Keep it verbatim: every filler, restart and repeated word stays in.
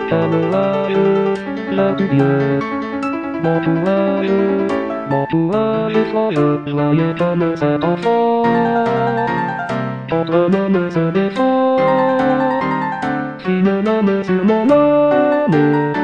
キャムラージュ、ラブユー。僕は言う、僕はそういうライトのせとそう。大人の娘でそう。死ぬの娘も飲む。